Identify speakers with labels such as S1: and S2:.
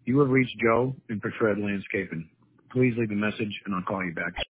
S1: You have reached Joe in Portrait Landscaping. Please leave a message and I'll call you back.